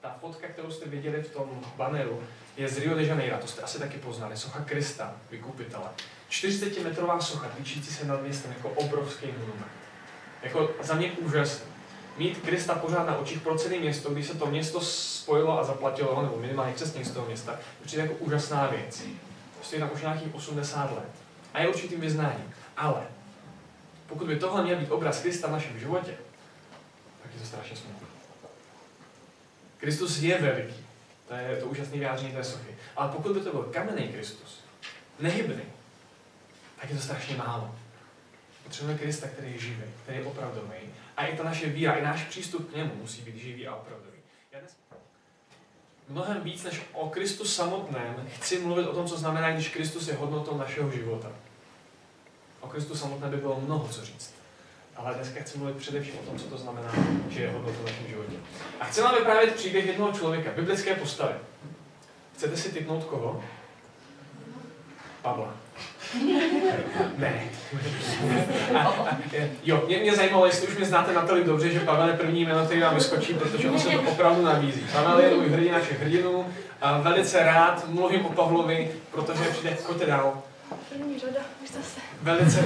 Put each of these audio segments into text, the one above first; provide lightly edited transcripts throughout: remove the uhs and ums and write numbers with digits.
Ta fotka, kterou jste viděli v tom banneru, je z Rio de Janeiro, to jste asi taky poznali, socha Krista, vykupitele. 40metrová socha, tyčící se nad městem jako obrovský monument. Jako za mě úžasný. Mít Krista pořád na očích pro celé město, když se to město spojilo a zaplatilo, nebo minimálně křesťané z toho města, to přijde jako úžasná věc. Stojí tam už nějakých 80 let. A je určitým vyznáním. Ale pokud by tohle měl být obraz Krista v našem životě, tak je to strašně smutné. Kristus je veliký. To je to úžasné vyjádření té sochy. Ale pokud by to byl kamenný Kristus, nehybný, tak je to strašně málo. Potřebujeme Krista, který je živý, který je opravdový. A i ta naše víra, i náš přístup k němu musí být živý a opravdový. Já dnes mnohem víc než o Kristu samotném chci mluvit o tom, co znamená, když Kristus je hodnotou našeho života. O Kristu samotném by bylo mnoho co říct. Ale dneska chci mluvit především o tom, co to znamená, že je hodnotou v našem životě. A chci vám vyprávět příběh jednoho člověka, biblické postavy. Chcete si tipnout koho? Pavla. Ne. Jo, mě zajímalo, jestli už mě znáte natolik dobře, že Pavel je první jméno, který vám vyskočí, protože on se to opravdu nabízí. Pavel je můj hrdina všech hrdinů a velice rád mluvím o Pavlovi, protože přijde, pojďte dál. První řada, už zase. Velice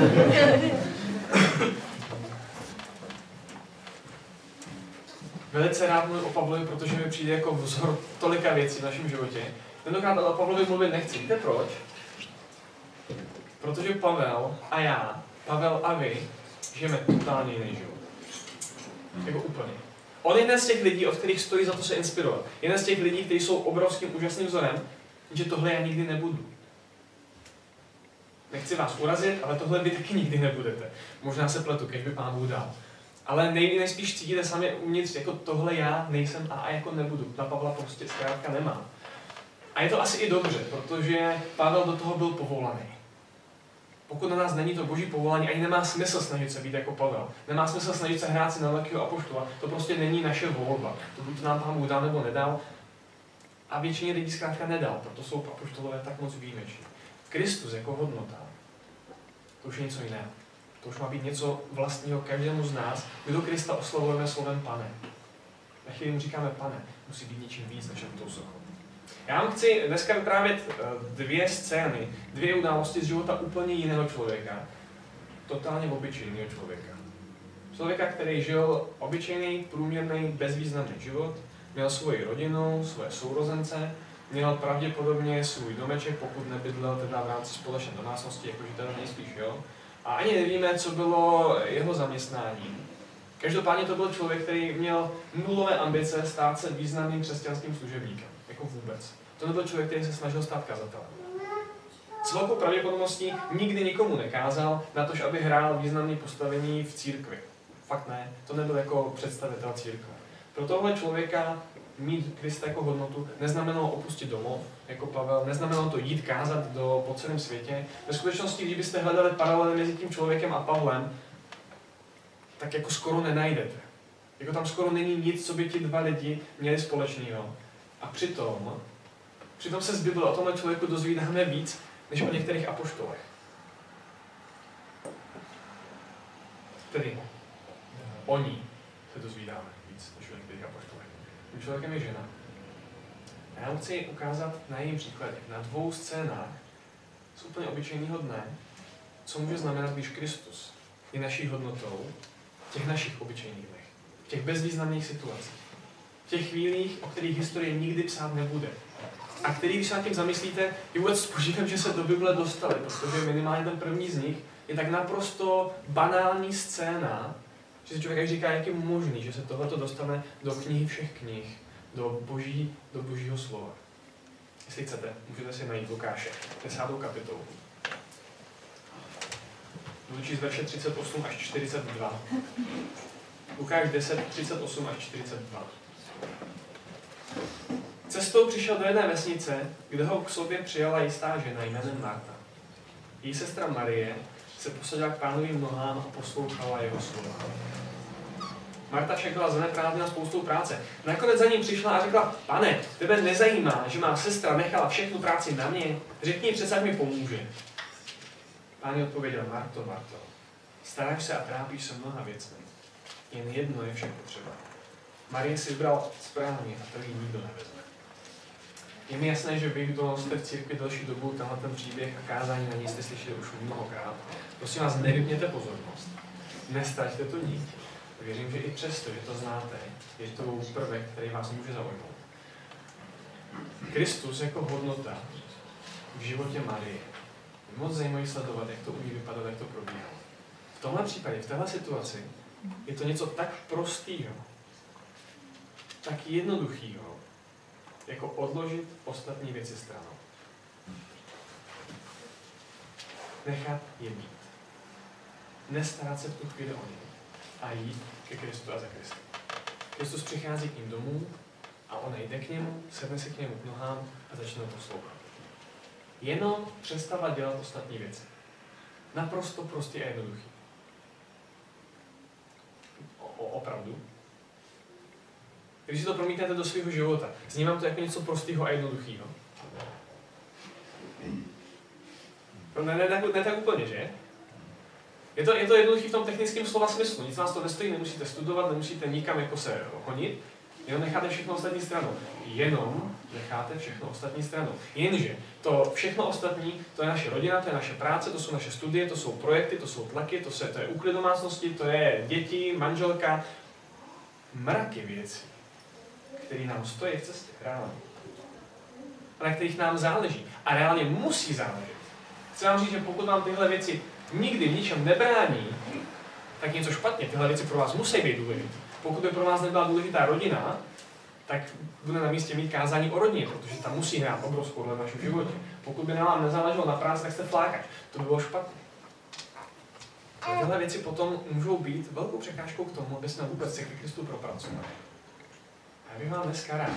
Velice rád mluvím o Pavlovi, protože mi přijde jako vzor tolika věcí v našem životě. Tentokrát ale o Pavlovi mluvit nechci. Víte proč? Protože Pavel a já, Pavel a vy, žijeme totálně jiný život. Jako úplně. On je jeden z těch lidí, od kterých stojí za to se inspirovat. Jeden z těch lidí, kteří jsou obrovským, úžasným vzorem, že tohle já nikdy nebudu. Nechci vás urazit, ale tohle vy taky nikdy nebudete. Možná se pletu, kež by Pán Bůh dal. Ale nejspíš cítíte sami uvnitř, jako tohle já nejsem a jako nebudu. Na Pavla prostě zkrátka nemám. A je to asi i dobře, protože Pavel do toho byl povolaný. Pokud na nás není to boží povolání, ani nemá smysl snažit se být jako Pavel. Nemá smysl snažit se hrát si na velkého apoštola. To prostě není naše volba. To buď nám Pán Bůh dal nebo nedal. A většině lidí zkrátka nedal, proto jsou apoštolové tak moc výjimeční. Kristus jako hodnota, to už je něco jiného. To už má být něco vlastního každému z nás, kdo Krista oslavujeme slovem Pane. Na chvíli mu říkáme Pane, musí být něčím víc než tou sochou. Já vám chci dneska vyprávět dvě scény, dvě události z života úplně jiného člověka. Totálně obyčejného člověka. Člověka, který žil obyčejný, průměrný, bezvýznamný život, měl svoji rodinu, svoje sourozence, měl pravděpodobně svůj domeček, pokud nebydlel teda v rámci společné domácnosti, jakože teda nejspíš, jo. A ani nevíme, co bylo jeho zaměstnání. Každopádně to byl člověk, který měl nulové ambice stát se významným křesťanským služebníkem. Jako vůbec. To nebyl člověk, který se snažil stát kazatelem. S velkou pravděpodobností nikdy nikomu nekázal, natož aby hrál významné postavení v církvi. Fakt ne, to nebyl jako představitel církve. Pro tohle člověka mít Krista jako hodnotu neznamenalo opustit domov, jako Pavel, neznamenalo to jít kázat po celém světě. Ve skutečnosti, když byste hledali paralely mezi tím člověkem a Pavlem, tak jako skoro nenajdete. Jako tam skoro není nic, co by ti dva lidi měli společného. A přitom se z Bible o tomhle člověku dozvídáme víc, než o některých apoštolech. Tedy o ní se dozvídáme víc, než o některých apoštolech. Tím člověkem je žena. A já vám chci ukázat na jejím příkladě, na dvou scénách z úplně obyčejného dne, co může znamenat, když Kristus je naší hodnotou v těch našich obyčejných dnech, v těch bezvýznamných situacích, v těch chvílích, o kterých historie nikdy psát nebude. A který, když se nad tím zamyslíte, je vůbec s podívem, že se do Bible dostali, protože minimálně ten první z nich je tak naprosto banální scéna, že si člověk říká, jak je možný, že se tohleto dostane do knihy všech knih, do božího slova. Jestli chcete, můžete si najít Lukáše, 10. kapitolu. Budu číst verše 38 až 42. Lukáš 10, 38 až 42. Cestou přišel do jedné vesnice, kde ho k sobě přijala jistá žena jménem Marta. Její sestra Marie se posadila k Pánovým nohám a poslouchala jeho slova. Marta však byla zaneprázdněna spoustou práce. Nakonec za ním přišla a řekla: Pane, tebe nezajímá, že má sestra nechala všechnu práci na mě? Řekni přece, jak mi pomůže. Pán jí odpověděl: Marto, Marto, staráš se a trápíš se mnoha věcmi. Jen jedno je však potřeba. Marie si vybral správně a to jí nikdo nevezme. Je mi jasné, že vy, kdo jste v církvi delší dobu, tenhle ten příběh a kázání na něj jste slyšeli už mnohokrát. Prosím vás, nevypněte pozornost. Nestraťte to niť. Věřím, že i přesto, že to znáte, je to prvek, který vás může zaujmout. Kristus jako hodnota v životě Marie. Je moc zajímavé sledovat, jak to u ní vypadalo, jak to probíhalo. V tomhle případě, v téhle situaci, je to něco tak prostého, tak jednoduchého, jako odložit ostatní věci stranou. Nechat je být. Nestarat se v tu chvíli o něj a jít ke Kristu a za Kristem. Kristus přichází k ním domů a ona jde k němu, sedne se k němu k nohám a začne ho poslouchat. Jenom přestala dělat ostatní věci. Naprosto prostě a jednoduchý. Opravdu. Když si to promítnete do svého života, vnímám to jako něco prostého a jednoduchého. Ne tak úplně, že? Je to jednoduchý v tom technickém slova smyslu. Nic vás to nestojí, nemusíte studovat, nemusíte nikam jako se honit, jenom necháte všechno ostatní stranou. Jenom necháte všechno ostatní stranou. Jenže to všechno ostatní, to je naše rodina, to je naše práce, to jsou naše studie, to jsou projekty, to jsou tlaky, to je úklid domácnosti, to je děti, manželka. Mraky věcí, které nám stojí v cestě, reálně. A na kterých nám záleží. A reálně musí záležet. Chci vám říct, že pokud vám tyhle věci nikdy v ničem nebrání, tak něco špatně. Tyhle věci pro vás musí být důležité. Pokud by pro vás nebyla důležitá rodina, tak bude na místě mít kázání o rodině, protože tam musí hrát obrovskou roli v našem životě. Pokud by nám nezáleželo na práci, tak jste flákač. To by bylo špatně. A tyhle věci potom můžou být velkou překážkou k tomu, aby jsme vůbec se k Kristu propracovali. Já bych vám dneska rád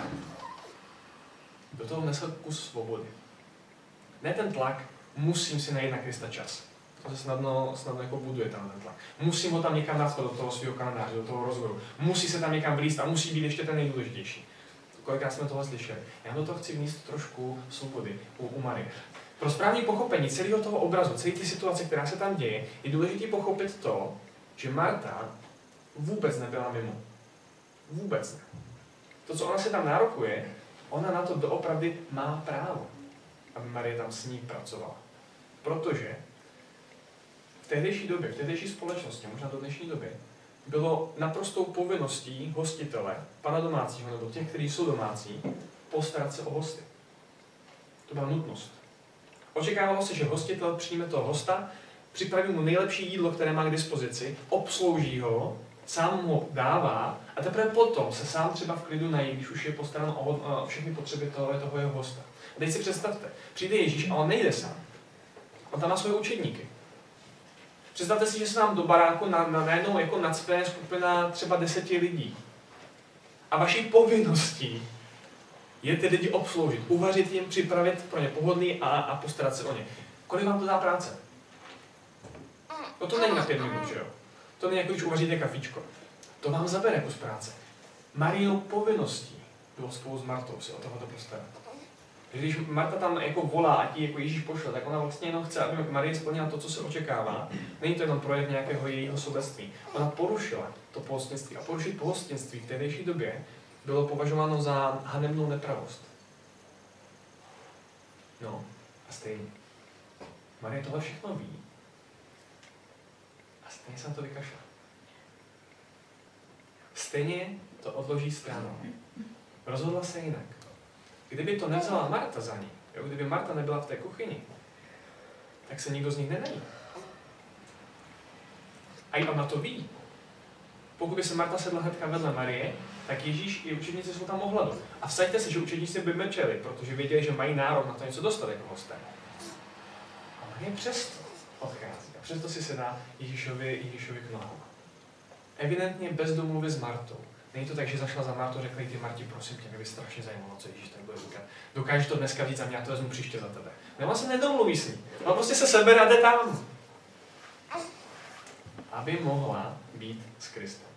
do toho vnesl kus svobody. Ne ten tlak, musím si najít na Krista čas. To se snadno jako buduje ten tlak. Musím ho tam někam dát do toho svého kalendáře, do toho rozhovoru. Musí se tam někam vlízt a musí být ještě ten nejdůležitější. Kolikrát jsme tohle slyšeli. Já do toho chci vníst trošku svobody u Marie. Pro správné pochopení celého toho obrazu, celé té situace, která se tam děje, je důležité pochopit to, že Marta vůbec nebyla mimo. Vůbec ne. To, co ona si tam nárokuje, ona na to doopravdy má právo, aby Marie tam s ní pracovala. Protože v tehdejší době, v tehdejší společnosti, možná do dnešní doby, bylo naprostou povinností hostitele, pana domácího nebo těch, kteří jsou domácí, postarat se o hosty. To byla nutnost. Očekávalo se, že hostitel přijme toho hosta, připraví mu nejlepší jídlo, které má k dispozici, obslouží ho, sám mu ho dává a teprve potom se sám třeba v klidu nají, když už je postaran o všechny potřeby toho jeho hosta. A teď si představte, přijde Ježíš a on nejde sám. On tam má svoje učedníky. Představte si, že se nám do baráku najednou jako nacpe skupina třeba 10 lidí. A vaší povinností je ty lidi obsloužit, uvařit jim, připravit pro ně pohodlný a postarat se o ně. Kolik vám to dá práce? No to není na 5 minut, že jo? To není jako když uvaříte kafíčko. To vám zabere kus práce. Mariinou povinností bylo spolu s Martou si o tohoto postarat. Když Marta tam jako volá, ať ji jako Ježíš pošle, tak ona vlastně jenom chce, aby Marie splnila to, co se očekává. Není to jenom projev nějakého jejího sobectví. Ona porušila to pohostinství. A porušit pohostinství v tehdejší době bylo považováno za hanebnou nepravost. No, a stejně. Marie tohle všechno ví. A stejně se na to vykašla. Stejně to odloží stranou. Rozhodla se jinak. Kdyby to nevzala Marta za ní, jo, kdyby Marta nebyla v té kuchyni, tak se nikdo z nich nenají. A i ona to ví. Pokud by se Marta sedla hnedka vedle Marie, tak Ježíš i učedníci jsou tam ohladu. A vsaďte se, že učedníci by mlčeli, protože věděli, že mají nárok na to něco dostat jako hosté. A Marie přesto odchází. A přesto si sedá Ježíšovi k nohám. Evidentně bez domluvy s Martou. Není to tak, že zašla za Martou a řekla jí, ty Marti, prosím tě, mě by strašně zajímalo, co Ježíš tak bude říkat. Dokážeš to dneska říct za mě, já to vezmu příště za tebe. Ona se nedomluví s ní. Ona prostě se sebere a jde tam. Aby mohla být s Kristem.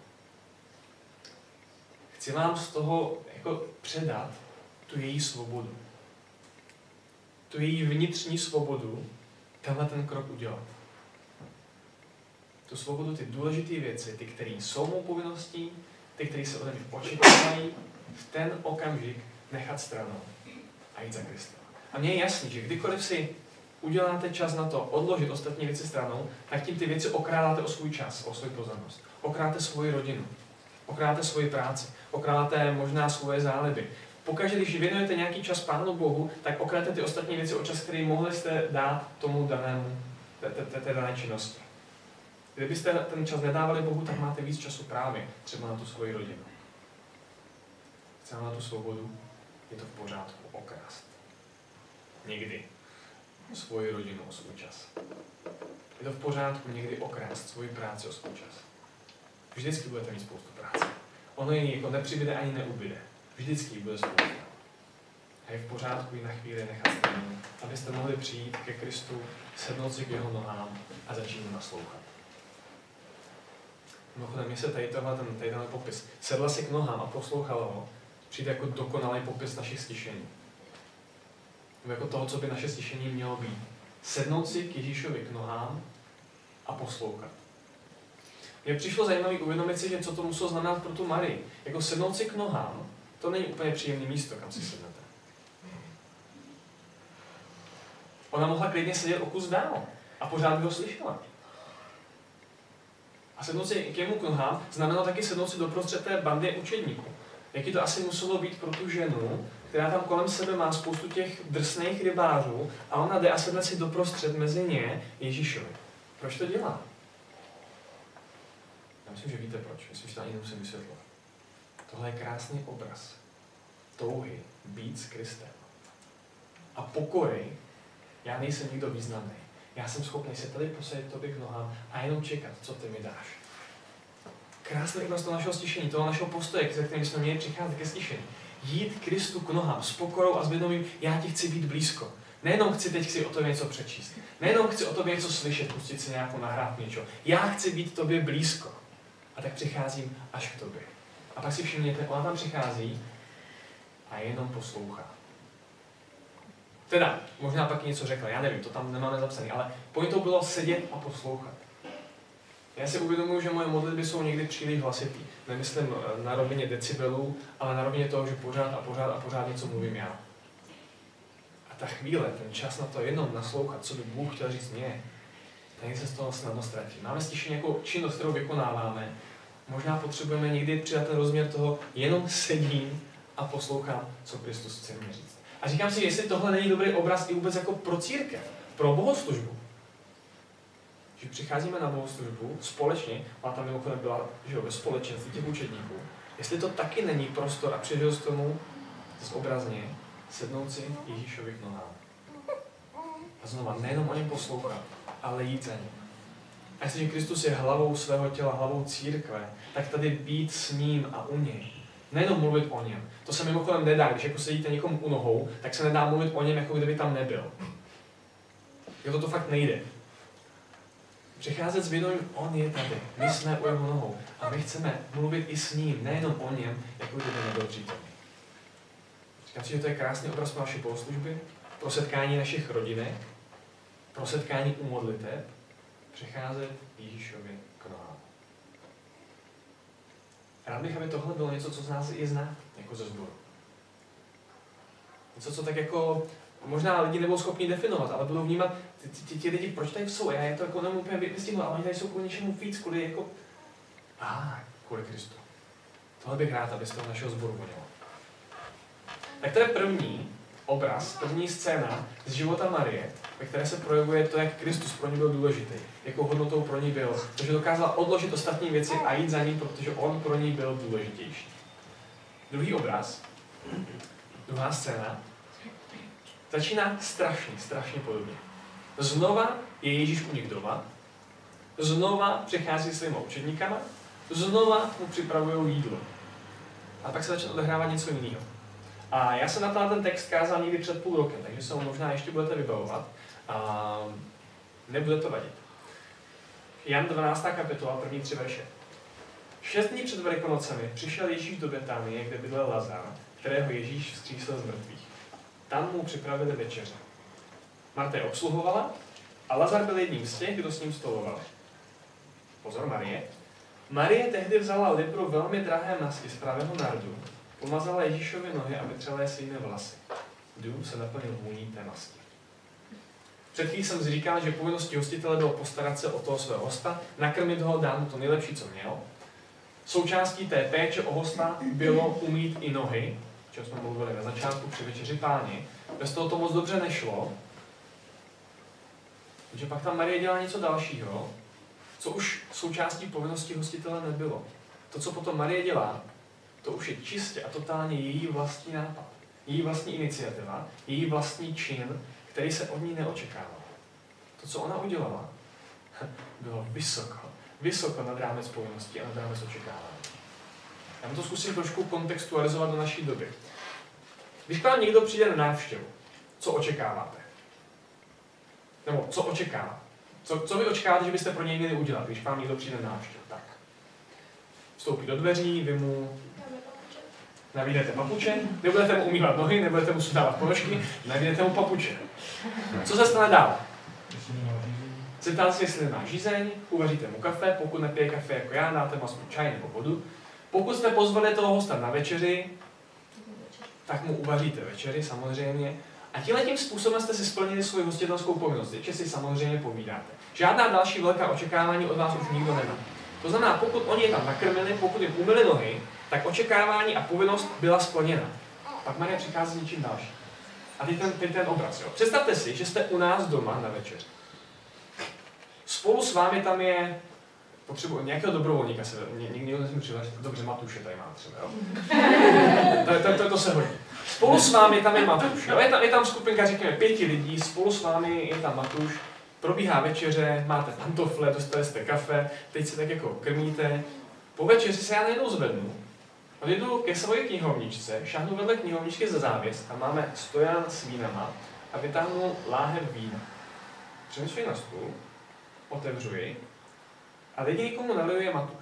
Chci vám z toho jako předat tu její svobodu. Tu její vnitřní svobodu, tenhle ten krok udělat. Tu svobodu, ty důležité věci, ty, které jsou mou povinností, ty, kteří se ode mě očekávají, v ten okamžik nechat stranou a jít za Kristem. A mně je jasný, že kdykoliv si uděláte čas na to odložit ostatní věci stranou, tak tím ty věci okrádáte o svůj čas, o svou pozornost. Okrádáte svoji rodinu, okrádáte svoji práci, okrádáte možná svoje záliby. Pokaždé, když věnujete nějaký čas Pánu Bohu, tak okrádáte ty ostatní věci o čas, který mohli jste dát tomu danému, té dané činnosti. Kdybyste ten čas nedávali Bohu, tak máte víc času právě třeba na tu svoji rodinu. Chceme na tu svobodu, je to v pořádku okrást. Někdy svoji rodinu o svůj čas. Je to v pořádku někdy okrást svoji práci o svůj čas. Vždycky budete mít spoustu práce. Ono ji jako nepřibyde ani neubyde. Vždycky ji bude spousta. A je v pořádku ji na chvíli nechat stranou, abyste mohli přijít ke Kristu, sednout si k jeho nohám a začít mu naslouchat. Mimochodem, mně se tady tenhle popis sedla si k nohám a poslouchala ho, přijde jako dokonalý popis našich stišení. Jako toho, co by naše stišení mělo být. Sednout si k Ježíšovi k nohám a poslouchat. Mně přišlo zajímavé uvědomit si, že co to muselo znamenat pro tu Marii. Jako sednout si k nohám, to není úplně příjemné místo, kam si sednete. Ona mohla klidně sedět o kus dál a pořád by ho slyšela. A sednout si k jemu k nohám znamenalo taky sednout si doprostřed té bandy učedníků. Jaký to asi muselo být pro tu ženu, která tam kolem sebe má spoustu těch drsných rybářů a ona jde a sedne si doprostřed mezi ně Ježíšovi. Proč to dělá? Já myslím, že víte proč. Myslím, že to ani nemusím vysvětlovat. Tohle je krásný obraz touhy být s Kristem. A pokory, já nejsem nikdo významný. Já jsem schopný se tady posadit tobě k nohám a jenom čekat, co ty mi dáš. Krásný obraz toho našeho stišení, toho našeho postoje, se kterým jsme měli přicházet ke stišení. Jít Kristu k nohám s pokorou a s vědomím, já ti chci být blízko. Nejenom chci o tobě něco přečíst. Nejenom chci o tobě něco slyšet, pustit si nějakou nahrávku něčeho. Já chci být tobě blízko. A tak přicházím až k tobě. A pak si všimněte, ona tam přichází a jenom poslouchá. Teda, možná pak něco řekla, já nevím, to tam nemáme zapsané, ale pointou bylo sedět a poslouchat. Já si uvědomuji, že moje modlitby jsou někdy příliš hlasitý. Nemyslím na rovině decibelů, ale na rovině toho, že pořád něco mluvím já. A ta chvíle, ten čas na to jenom naslouchat, co by Bůh chtěl říct mně, tak se z toho snadno ztratí. Máme stišení jako činnost, kterou vykonáváme. Možná potřebujeme někdy přidat ten rozměr toho, jenom sedím a poslouchám, co Kristus chce mě říct. A říkám si, jestli tohle není dobrý obraz i vůbec jako pro církev, pro bohoslužbu. Že přicházíme na bohoslužbu společně, a tam mimochodem byla, že ve společenství těch učedníků, jestli to taky není prostor a příležitost tomu zobrazně sednout si Ježíšovi k nohám. A znova, nejenom o něm poslouchat, ale jít za ním. A jestliže Kristus je hlavou svého těla, hlavou církve, tak tady být s ním a u něj. Nejenom mluvit o něm. To se mimochodem nedá, když jako sedíte někomu u nohou, tak se nedá mluvit o něm, jako kdyby tam nebyl. Jo, to fakt nejde. Přicházet s vědomím, on je tady, my jsme u jeho nohou a my chceme mluvit i s ním, nejenom o něm, jako kdyby nebyl přítomný. Říkám si, že to je krásný obraz pro naše bohoslužby, pro setkání našich rodinek, pro setkání u modliteb, přicházet Ježíšovi k nohám. Rád bych, aby tohle bylo něco, co z nás je znát, jako ze sboru. Něco, co tak jako možná lidi nebudou schopni definovat, ale budou vnímat ti lidi, proč tady jsou. Já je to jako nemůžu úplně vystihnout, ale oni tady jsou kvůli něčemu víc, kvůli jako... kvůli Kristu. Tohle bych rád, aby z toho našeho sboru vonělo. Tak to je první obraz, první scéna z života Marie, ve které se projevuje to, jak Kristus pro ní byl důležitý, jakou hodnotou pro ní byl, protože dokázala odložit ostatní věci a jít za ním, protože on pro ní byl důležitější. Druhý obraz, druhá scéna, začíná strašně podobně. Znova je Ježíš u nich doma, znova přichází s svýma učedníkama, znova mu připravují jídlo. A pak se začne odehrávat něco jiného. A já jsem na ten text kázal někdy před půl rokem, takže se ho možná ještě budete vybavovat a nebude to vadit. Jan 12. kapitola, první 3 verše. 6 dní před Velikonocemi přišel Ježíš do Betánie, kde bydlel Lazar, kterého Ježíš vzkřísil z mrtvých. Tam mu připravili večeře. Marta je obsluhovala a Lazar byl jedním z těch, kdo s ním stolovali. Pozor, Marie. Marie tehdy vzala libru velmi drahé masky z pravého nardu, pomazala Ježíšovy nohy a vytřela je svými vlasy. Dům se naplnil vůní té masky. Před chvílí jsem říkal, že povinností hostitele bylo postarat se o toho svého hosta, nakrmit ho, dát mu to nejlepší, co měl. Součástí té péče o hosta bylo umýt i nohy, o čem jsme mluvili na začátku při večeři Páni. Bez toho to moc dobře nešlo, protože pak tam Marie dělá něco dalšího, co už součástí povinnosti hostitele nebylo. To, co potom Marie dělá, to už je čistě a totálně její vlastní nápad, její vlastní iniciativa, její vlastní čin, který se od ní neočekával. To, co ona udělala, bylo vysoko nad rámec povinností a nad rámec očekávání. Já vám to zkusím trošku kontextualizovat do naší doby. Když k vám někdo přijde na návštěvu, co očekáváte? Nebo co očekává? Co vy očekáváte, že byste pro něj měli udělat, když k vám někdo přijde na návštěvu? Tak. Vstoupí do dveří, vy mu navídete papuče, nebudete mu umývat nohy, nebudete mu sudávat ponožky, navídete mu papuče. Co se stane dál? Zeptáte se, jestli nemá žízeň, uvaříte mu kafe, pokud nepije kafe jako já, dáte mu aspoň čaj nebo vodu. Pokud jste pozvali toho hosta na večeři, tak mu uvaříte večeři samozřejmě. A tímhletím způsobem jste si splnili svoji hostitelskou povinnost, že si samozřejmě povídáte. Žádná další velká očekávání od vás už nikdo nemá. To znamená, pokud oni je tam nakrmili, pokud jim umyli nohy, tak očekávání a povinnost byla splněna. Pak Marie přichází s něčím dalším. A teď ten obraz. Jo. Představte si, že jste u nás doma na večeři. Spolu s vámi tam je potřebuji nějakého dobrovolníka, někdo nesmí přihlásit, dobře, Matuše tady má třeba, jo. To se hodí. Spolu s vámi tam je Matuš, jo. Je tam skupinka, řekněme, 5 lidí, spolu s vámi je tam Matuš, probíhá večeře, máte pantofle, dostali jste kafe, teď se tak jako krmíte. Po večeři se já najednou zvednu, odjedu ke své knihovničce, šáhnu vedle knihovničky za závěs, tam máme stojan s vínama a vytáhnu láhev vína. Přinesu ji na stůl, otevřu ji a jediný, komu naliju, je Matuš.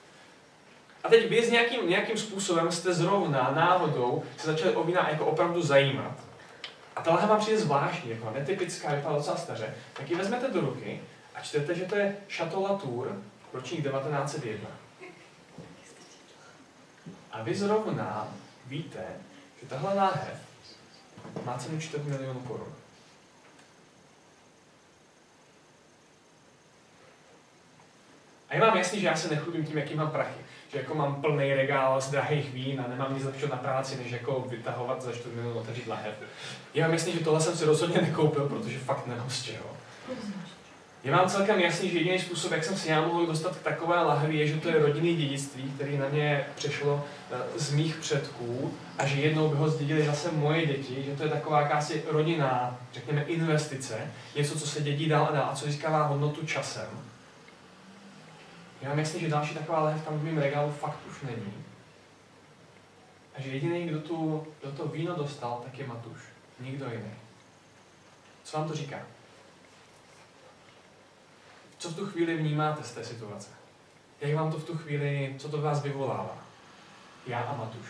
A teď vy s nějakým způsobem jste zrovna náhodou se začali o vína jako opravdu zajímat. A ta láhev vám přijde zvláštní, jako netypická, vypadá docela staře, tak ji vezmete do ruky a čtete, že to je Chateau Latour, ročník 1901. A vy zrovna víte, že tahle láhev má cenu 4 milionů korun. A je vám jasný, že já se nechlubím tím, jaký mám prachy. Že jako mám plný regál z drahých vín a nemám nic lepšího na práci, než jako vytahovat za 4 milionů otevřít lahev. Je vám jasný, že tohle jsem si rozhodně nekoupil, protože fakt nemám z čeho. Je vám celkem jasný, že jediný způsob, jak jsem si já mohl dostat k takové lahvi, je, že to je rodinné dědictví, které na mě přešlo z mých předků a že jednou by ho zdědili zase moje děti, že to je taková jakási rodinná, řekněme, investice, něco, co se dědí dál a dál a co získává hodnotu časem. Je vám jasný, že další taková lahev tam v mém regálu fakt už není. A že jediný, kdo to víno dostal, tak je Matuš. Nikdo jiný. Co vám to říká? Co v tu chvíli vnímáte z té situace? Jak vám to v tu chvíli, co to v vás vyvolává? Já a Matuš.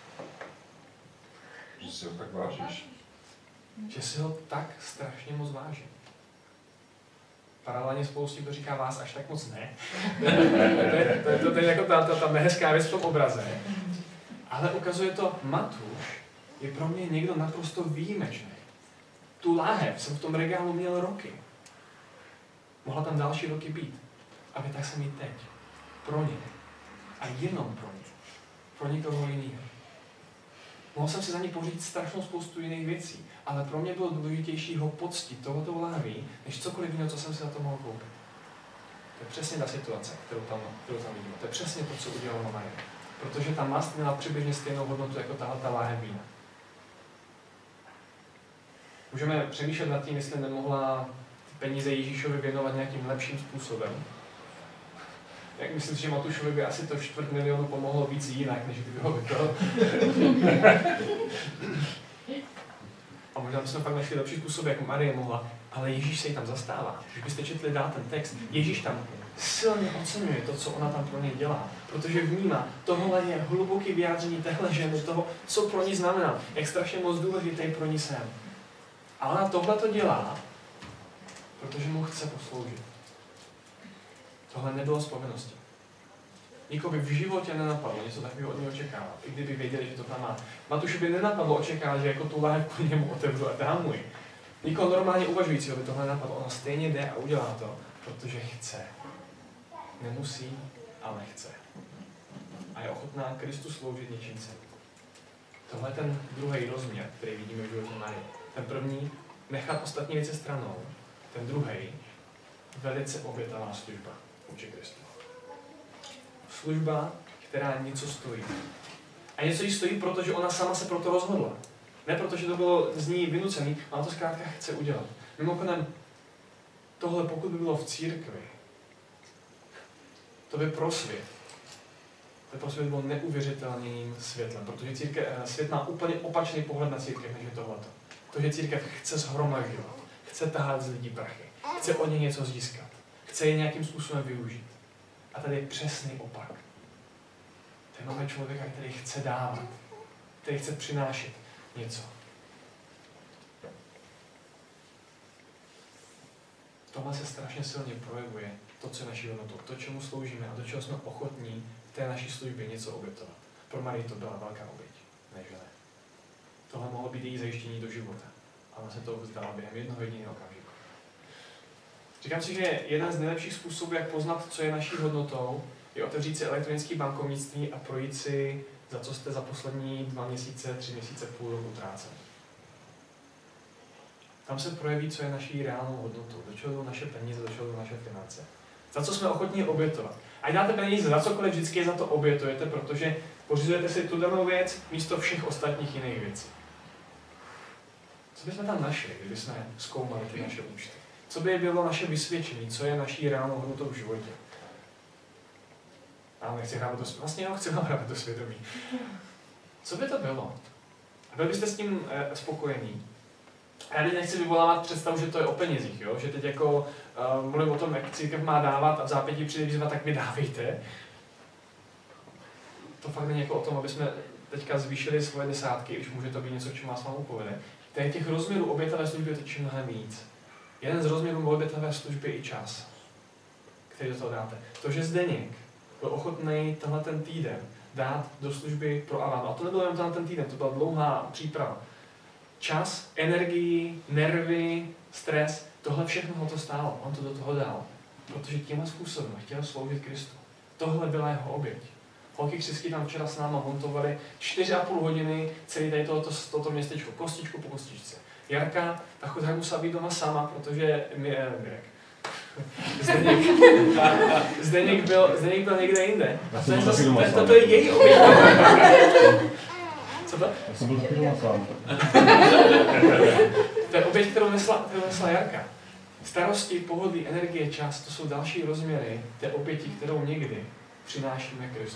Že si ho tak vážíš. Že si ho tak strašně moc vážím. Paralelně spolu s tím to říká vás až tak moc ne. To je jako ta nehezká věc v tom obraze. Ale ukazuje to, Matuš je pro mě někdo naprosto výjimečný. Tu láhev jsem v tom regálu měl roky. Mohla tam další roky být. A vytáhl jsem ji teď. Pro ně. A jenom pro ně. Pro někoho jiného. Mohl jsem si za ní pořídit strašnou spoustu jiných věcí, ale pro mě bylo důležitější ho poctit tohoto láhví, než cokoliv jiného, co jsem si za to mohl koupit. To je přesně ta situace, kterou tam vidíme. To je přesně to, co udělala Marie. Protože ta mast měla přibližně stejnou hodnotu jako tahle láhev vína. Můžeme přemýšlet nad tím, jestli nemohla peníze Ježíšovi věnovat nějakým lepším způsobem. Jak myslím si, že Matušovi by asi to 4 milionu pomohlo víc jinak, než kdyby ho vykal. A možná bychom fakt našli lepší způsob, jak Marie mohla, ale Ježíš se jí tam zastává. Když byste četli dál ten text, Ježíš tam silně oceňuje to, co ona tam pro ně dělá, protože vnímá, tohle je hluboké vyjádření téhle ženy, toho, co pro ní znamená, jak strašně moc důležitý pro ní jsem. A ona tohle to dělá, protože mu chce posloužit. Tohle nebylo z povinnosti. Nikoho by v životě nenapadlo něco takového od něj očekávat, i kdyby věděli, že to tam má. Matuši by nenapadlo očekávat, že jako tu láhev kvůli němu otevřu a dám mu ji. Nikoho normálně uvažujícího by tohle napadlo. Ono stejně jde a udělá to, protože chce. Nemusí, ale chce. A je ochotná Kristu sloužit něčím celým. Tohle je ten druhý rozměr, který vidíme v životě Marie. Ten první, nechat ostatní věci stranou. Ten druhý, velice obětavá služba vůči Kristu. Služba, která něco stojí. A něco jí stojí, protože ona sama se proto rozhodla. Ne protože to bylo z ní vynucený, ale to zkrátka chce udělat. Mimochodem, tohle pokud by bylo v církvi, to by pro svět bylo neuvěřitelným světlem, protože svět má úplně opačný pohled na církev, než je tohleto. To, že církev chce shromažďovat, chce tahat z lidí prachy, chce od něj něco získat, chce je nějakým způsobem využít. A tady je přesný opak. Tady máme člověka, který chce dávat, který chce přinášet něco. Tohle se strašně silně projevuje to, co je naší hodnotou, to, čemu sloužíme a do čeho jsme ochotní v té naší službě něco obětovat. Pro Marii to byla velká oběť, ne že ne. Tohle mohlo být její zajištění do života, ale se to vzdala během jednoho jediného okamžiku. Říkám si, že jeden z nejlepších způsobů, jak poznat, co je naší hodnotou, je otevřít si elektronické bankovnictví a projít si, za co jste za poslední 2 měsíce, 3 měsíce, půl roku utráceli. Tam se projeví, co je naší reálnou hodnotou, do čeho jdou naše peníze, do čeho jdou naše finance. Za co jsme ochotní obětovat. A dáte peníze za cokoliv, vždycky je za to obětujete, protože pořizujete si tu danou věc místo všech ostatních jiných věcí. Co bychom tam našli, kdyby jsme zkoumali ty naše účty? Co by bylo naše vysvědčení, co je naší reálnou hodnotou v životě? A nechci hrát do svědomí. Vlastně jo, chci vám hrát do svědomí. Co by to bylo? A byl byste s tím spokojení? Já teď nechci vyvolávat představu, že to je o penězích, jo? Že teď jako mluvím o tom, jak církev má dávat a v zápětí přijde výzva, tak vy dávejte. To fakt není jako o tom, aby jsme teďka zvýšili svoje desátky, když může to být něco, čím vás mámu povede. Těch rozměrů obětavé služby je teď mnohem víc. Jeden z rozměrů obětavé služby je i čas, který do toho dáte. To, že Zdeněk byl ochotný tenhle ten týden dát do služby pro Avanu. A to nebylo jen tenhle ten týden, to byla dlouhá příprava. Čas, energii, nervy, stres, tohle všechno ho to stálo. On to do toho dal. Protože tímhle způsobem chtěl sloužit Kristu. Tohle byla jeho oběť. Holky křesky tam včera s náma montovali 4,5 hodiny celý tady toto městečko, kostičku po kostičce. Jarka, ta chudák musela být doma sama, protože Zdeněk byl někde jinde. To je její oběť. Co to? Já jsem byl taky doma sám. To je oběť, kterou nesla Jarka. Starosti, pohodlí, energie, čas, to jsou další rozměry té oběti, kterou někdy přinášíme Kristu.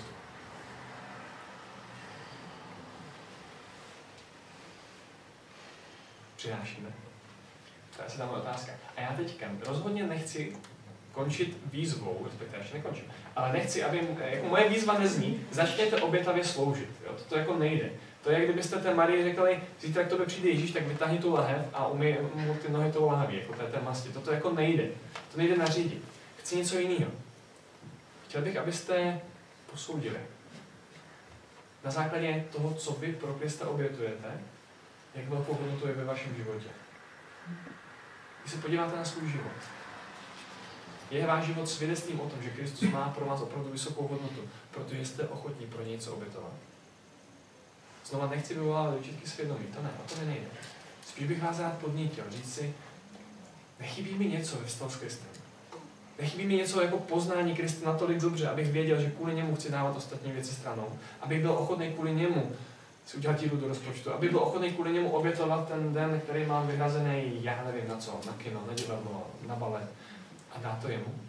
Přinášíme. To je asi tam otázka. A já teďka rozhodně nechci končit výzvou, respektive ještě nekončím, ale nechci, aby, jako moje výzva nezní, začněte obětavě sloužit. Jo? To jako nejde. To je, kdybyste té Marii řekli, zítra k tobě přijde Ježíš, tak vytáhni tu lahev a umyj mu ty nohy tou lahaví, jako té masti. To jako nejde. To nejde nařídit. Chci něco jiného. Chtěl bych, abyste posoudili. Na základě toho, co vy pro Krista obětujete, jak velkou hodnotu je ve vašem životě. Když se podíváte na svůj život, je váš život svědectvím o tom, že Kristus má pro vás opravdu vysokou hodnotu, protože jste ochotní pro něj něco obětovat. Znova nechci vyvolávat výčitky svědomí, to ne, o to nejde. Spíš bych vás rád podnítil, říct si, nechybí mi něco ve vztahu s Kristem. Nechybí mi něco jako poznání Krista natolik dobře, abych věděl, že kvůli němu chci dávat ostatní věci stranou. Abych byl ochotný kvůli němu si udělat díru do rozpočtu. Abych byl ochotný kvůli němu obětovat ten den, který mám vyhrazený, já nevím na co, na kino, na divadlo, na balet. A dát to jemu.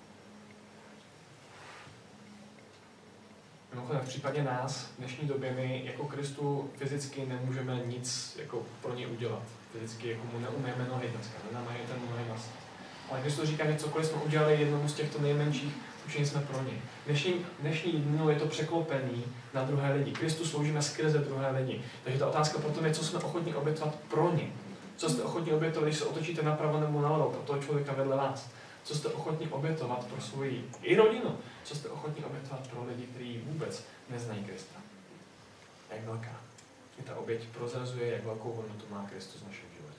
Mimochodem, v případě nás, v dnešní době, my jako Kristu fyzicky nemůžeme nic jako pro něj udělat. Fyzicky jako mu neumíme nohy dneska, nemáme ten nohy nas. Ale Kristus říká, že cokoliv jsme udělali jednomu z těchto nejmenších, učinili jsme pro něj. Dnešní dnu je to překlopení na druhé lidi. Kristu sloužíme skrze druhé lidi. Takže ta otázka potom je, co jsme ochotní obětovat pro ně. Co jste ochotní obětovat, když se otočíte napravo nebo nalevo pro toho člověka vedle vás. Co jste ochotní obětovat pro svoji i rodinu? Co jste ochotní obětovat pro lidi, kteří vůbec neznají Krista? Jak velká? I ta oběť prozrazuje, jak velkou hodnotu má Kristus v našem životě.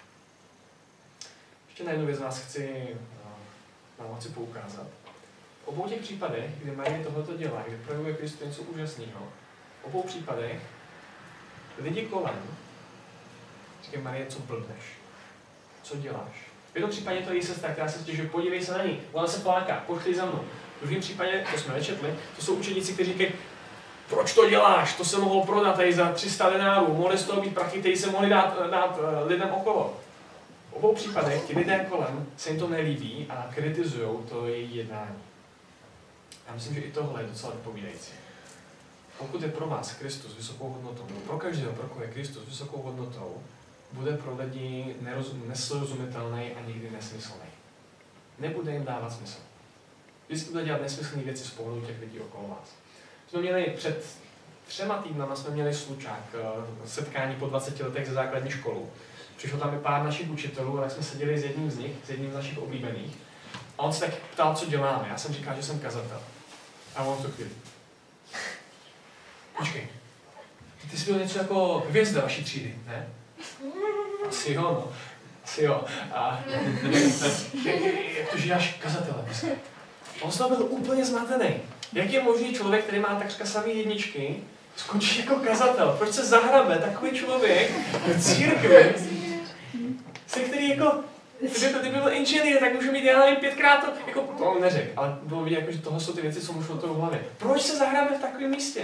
Ještě na jednu věc vás chci poukázat. V obou těch případech, kdy Marie tohleto dělá, kdy projevuje Kristu něco úžasného, v obou případech lidi kolem říkají: Marie, co blbneš? Co děláš? V jednom případě to je sestra, která se stěžuje: podívej se na ní, ona se pláká, pojď za mnou. V druhém případě, to jsme nečetli, to jsou učeníci, kteří říkají: proč to děláš? To se mohlo prodat tady za 300 denárů, mohly z toho být prachy, které se mohly dát lidem okolo. V obou případech ti lidé kolem se jim to nelíbí a kritizují to její jednání. Já myslím, že i tohle je docela vypovídající. Pokud je pro vás Kristus vysokou hodnotou, nebo pro každého, pro koho je Kristus vysokou hodnotou, bude pro lidi nesrozumitelný a nikdy nesmyslný. Nebude jim dávat smysl. Vždycky bude dělat nesmyslné věci z pohledu těch lidí okolo vás. Jsme měli před 3 týdnama jsme měli slučák, setkání po 20 letech ze základní školu. Přišlo tam i pár našich učitelů, ale jsme seděli s jedním z nich, s jedním z našich oblíbených. A on se tak ptal, co děláme. Já jsem říkal, že jsem kazatel. A on v tu chvíli: počkej, ty jsi byl něco jako hvězda vaší třídy, ne? Asi jo, no. Asi jo. A jak to, že jáš kazatele? On z toho byl úplně zmatený. Jak je možný člověk, který má takřka samý jedničky, skončí jako kazatel? Proč se zahrabe takový člověk v církvi, se který jako, kdyby byl inženýr, tak můžu mít, já nevím, 5krát to, jako, to on neřekl, ale bylo vidět, jako, že tohle jsou ty věci, co mu šlo to v hlavě. Proč se zahrabe v takovém místě?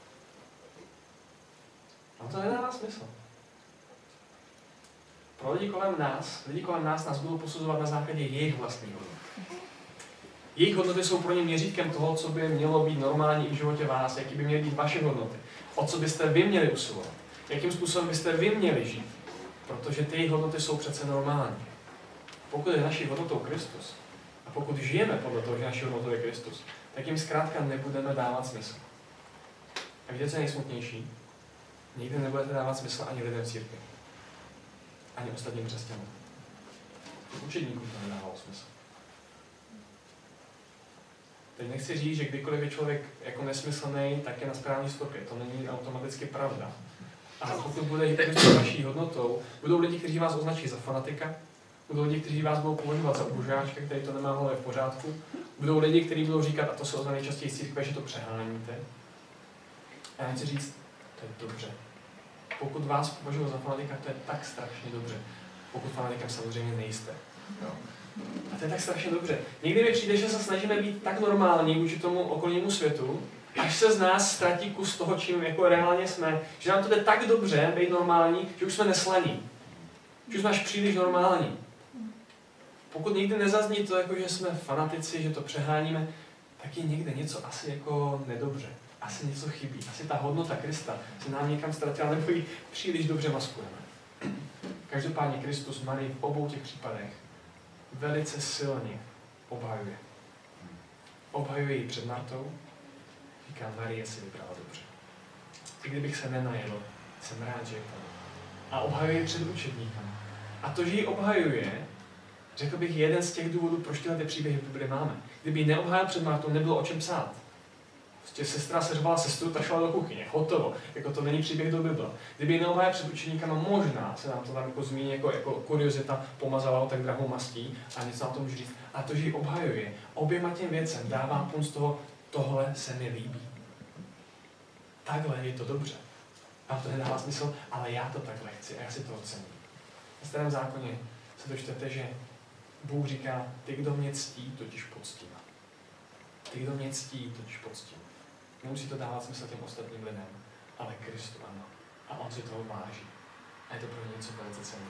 No to nedává smysl. Pro lidi kolem nás budou posuzovat na základě jejich vlastní hodnoty. Jejich hodnoty jsou pro ně měřítkem toho, co by mělo být normální i v životě vás, jaký by měly být vaše hodnoty, o co byste vy měli usilovat, jakým způsobem byste vy měli žít, protože ty jejich hodnoty jsou přece normální. Pokud je naší hodnotou Kristus a pokud žijeme podle toho, že naší hodnotou je Kristus, tak jim zkrátka nebudeme dávat smysl. A víte, co je nejsmutnější? Nikdy nebudete dávat smysl ani lidem v církvi, ani ostatním křesťanům. Učedníkům to nedávalo smysl. Teď nechci říct, že kdykoliv je člověk jako nesmyslný, tak je na správné stopě. To není automaticky pravda. A pokud bude Kristus vaší hodnotou, budou lidi, kteří vás označí za fanatika, budou lidi, kteří vás budou považovat za obužáčka, který to nemá hlavě v pořádku, budou lidi, kteří budou říkat, a to se ozná nejčastěji z církve, že to přeháníte. A já chci říct, to je dobře. Pokud vás považují za fanatika, to je tak strašně dobře. Pokud fanatikem samozřejmě nejste. Jo. A to je tak strašně dobře. Někdy mi přijde, že se snažíme být tak normální vůči tomu okolnímu světu, až se z nás ztratí kus toho, čím jako reálně jsme. Že nám to jde tak dobře být normální, že už jsme neslaní. Že už jsme až příliš normální. Pokud někdy nezazní to, jako, že jsme fanatici, že to přeháníme, tak je někde něco asi jako nedobře. Asi něco chybí. Asi ta hodnota Krista se nám někam ztratila, nebo ji příliš dobře maskujeme. Každopádně Kristus Marii v obou těch případech velice silně obhajuje. Obhajuje ji před Martou, říká: Marie si vybrala dobře. I kdybych se nenajel, jsem rád, že je tady. A obhajuje ji před učedníkem. A to, že ji obhajuje, řekl bych, jeden z těch důvodů, proč tyhle příběhy v Bibli máme. Kdyby ji neobhájil před Martou, nebylo o čem psát. Prostě sestra seřvala sestru, ta šla do kuchyně, hotovo. Jako to není příběh do Bible. Kdyby ji neobhájil před učeníkama, možná se nám to tam jako zmíní jako kuriozita, pomazala ho tak drahou mastí a něco nám to může říct. A to, že ji obhajuje, oběma těm věcem dává punc toho, tohle se mi líbí. Takhle je to dobře. A to nedává smysl, ale já to takhle chci a já si to ocením. V Starém zákoně se dočtete, že Bůh říká: ty, kdo mě ctí, totiž poctím. Ty, kdo mě ctí, totiž poctím. Nemusí to dávat smysl těm ostatním lidem, ale Kristu ano. A on si toho váží. A je to pro ně něco velice cenné.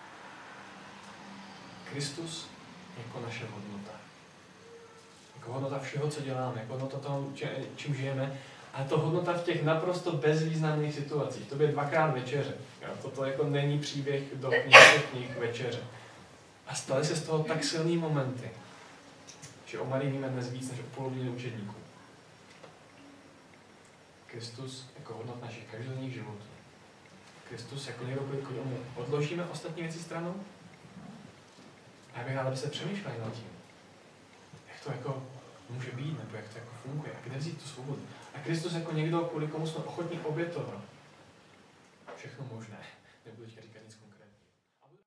Kristus jako naše hodnota. Jako hodnota všeho, co děláme. Jako hodnota toho, čím žijeme. A to hodnota v těch naprosto bezvýznamných situacích. To bude 2krát večeře. Jo? Toto jako není příběh do knih večeře. A staly se z toho tak silný momenty, že o Marii víme dnes víc než o polovině učedníků. Kristus jako hodnot našich každodenních životů. Kristus jako někdo, kvůli komu odložíme ostatní věci stranou. A já bych rád, aby se přemýšleli nad tím. to jako může být, nebo jak to jako funguje, a kde vzít tu svobodu. A Kristus jako někdo, kvůli komu jsme ochotní obětovat všechno možné. Nebudu teďka říkat nic konkrétního.